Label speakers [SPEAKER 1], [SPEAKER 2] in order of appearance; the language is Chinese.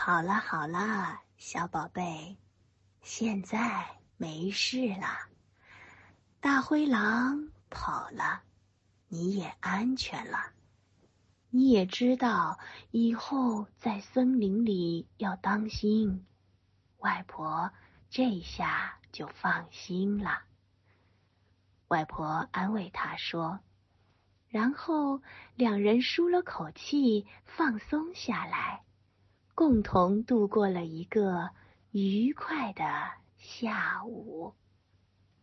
[SPEAKER 1] 好了好了，小宝贝，现在没事了。大灰狼跑了，你也安全了。你也知道以后在森林里要当心。外婆这下就放心了。外婆安慰他说，然后两人舒了口气，放松下来，共同度过了一个愉快的下午。